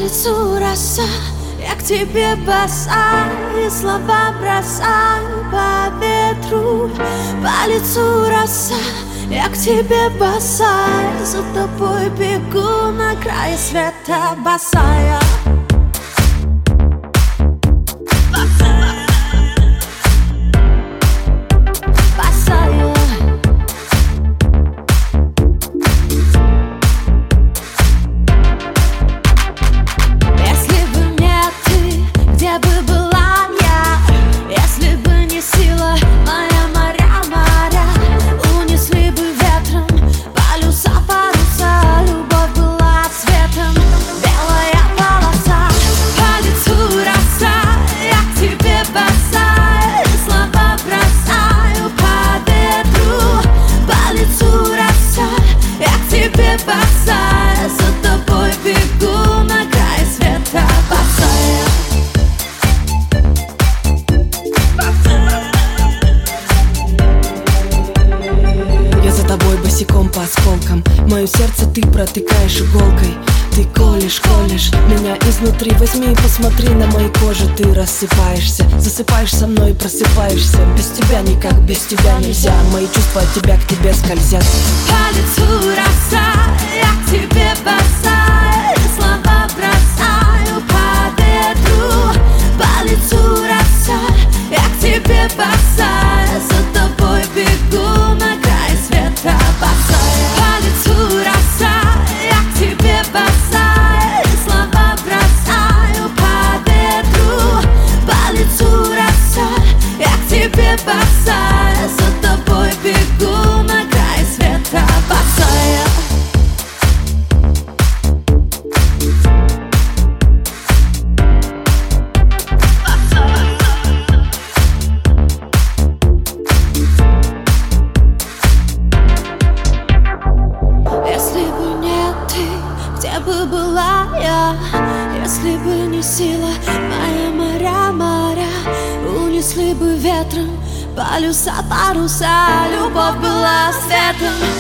лицу роса, я к тебе босая, и слова бросаю по ветру. По лицу роса, я к тебе босая, за тобой бегу на край света босая. Босая, за тобой бегу на край света босая. Я за тобой босиком по осколкам, мое сердце ты протыкаешь иголкой. Ты колешь, колешь меня изнутри. Возьми и посмотри на моей коже. Ты рассыпаешься, засыпаешь со мной и просыпаешься. Без тебя никак, без тебя нельзя. Мои чувства от тебя к тебе скользят. По лицу роса, я к тебе босая, и слова бросаю по ветру. По лицу роса, я к тебе босая, за тобой бегу на край света босая. По лицу роса, я к тебе босая, и слова бросаю по ветру. По лицу роса, я к тебе босая, за тобой бегу на край света босая. Если бы не ты, где бы была я? Если бы не сила моя, моря, унесли бы ветром полюса, паруса. Любовь была светом.